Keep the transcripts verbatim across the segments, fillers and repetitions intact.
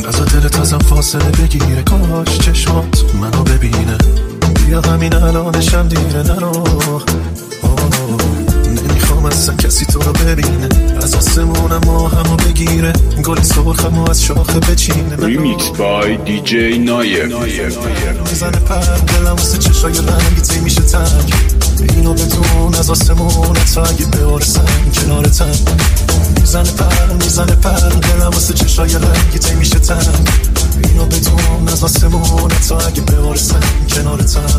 از دلت ازم فاصله بگیره، کاش چشمات منو ببینه. بیا همین الانشم دیره نرو، نمیخوام اصلا کسی تو رو ببینه. از آسمون ما همو بگیره، گل سرخمو از شاخه بچینه. ریمیکس بای دی جی نایر. میزنه پر دلم واسه چشای رنگیتی میشه تنگ. اینو بدون از آسمون تا اگه بارسم کنارتم. میزنه پر میزنه پر دلم واسه چشای رنگیتی میشه تنگ. اینو بدون از آسمون تا اگه بارسم کنارتم.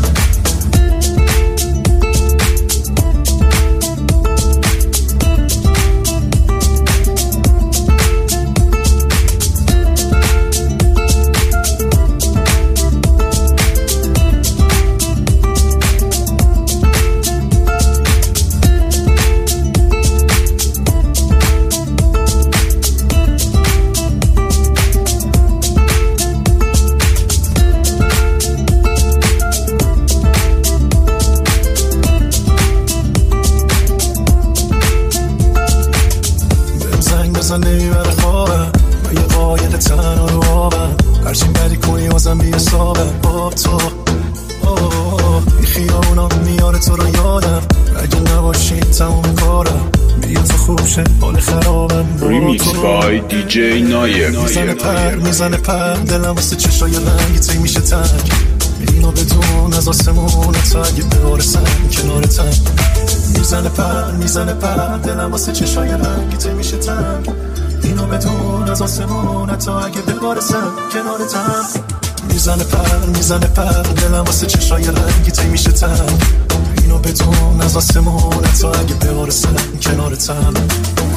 نمیبره خوابم و یه قاید تنها رو آبم. هرچین بدی کنی بازم بی حسابم. با تو این خیابونا میاره تو رو یادم. اگه نباشی تموم کارم بیا تو خوب شه حال خرابم. ریمیکس بای دی جی نایر. میزنه پر میزنه پر دلم واسه چشای رنگیتی میشه تنگ. اینو بدون از آسمون تا اگه بارسم کنارتم. میزنه پر میزنه پر دلم واسه چشای رنگیتی میشه تنگ. اینو بدون از آسمون تا اگه ببارسم کنارتم. میزنه پر میزنه پر دلم واسه چشای رنگیتی میشه تنگ. اینو بدون از آسمون تا اگه ببارسم کنارتم.